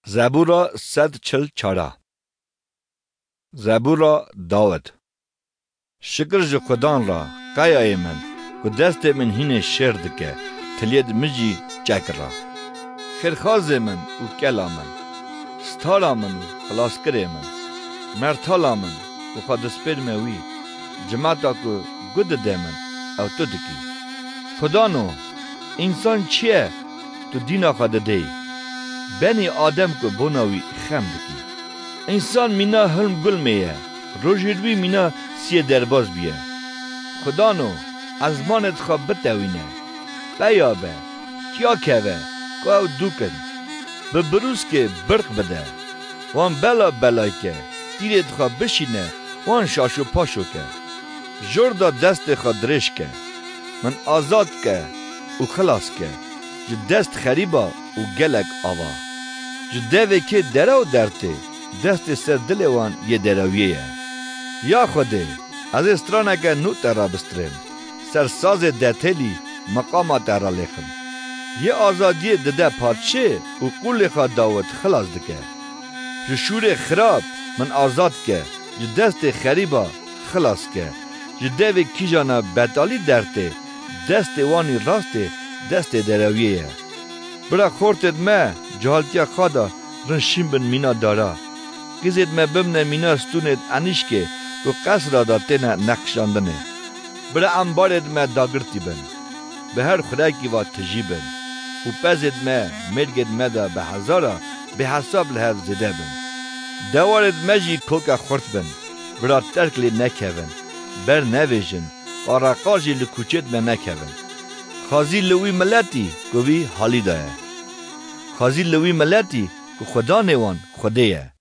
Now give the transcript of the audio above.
زبورا 144 زبورا داود شکر جو خدان را قایای من که دست من هین شرد که تلید مجی چک را خیرخواز من و کلا من ستارا من و خلاصکر من مرتالا من و خادسپر موی جماعتا که گود ده من او تو دکی خدانو انسان چیه تو دینا خواده دی بنی آدم که بناوی خم دکی انسان مینا هلم گل میه روژیروی مینا سی درباز بیه خدانو ازمانت خواب بتوینه بیابه کیا که که او دوکن به بروز که برق بده وان بلا که تیرت خواب بشینه وان شاشو پاشو که جردا دست خود درش که من آزاد که و خلاص که جو دست خریبا و گلک آوا جو دوه که درو درته دست سر دل وان یه درویه یا خوده از استرانه که نو ترا بسترم سرساز دتلی مقامات را لخم یه آزادی دده پادشه و قول خواد داوت خلاص دکه جو شور خراب من آزاد که جو دست خریبا خلاص که جو دوه کیجانا بدالی درته دست وانی راسته دست درویه برا خورتت ما جهالتیا خوادا رنشیم بن مینا دارا گزید ما بمنه مینا ستونت انیشکه و قصر داتنه نقشاندنه برا انبارت ما داگرتی بن به هر خدایکی و تجیبن و پزید ما مرگت ما دا به هزارا به حساب لحظ زده بن دوارت مجی کوکا خورت بن برا ترکلی نکهون بر نویجن و رقاجی لکوچت ما نکهون خازی لوی ملتی گوی حالی داره خازی لوی ملتی که خدا نیوان خودیه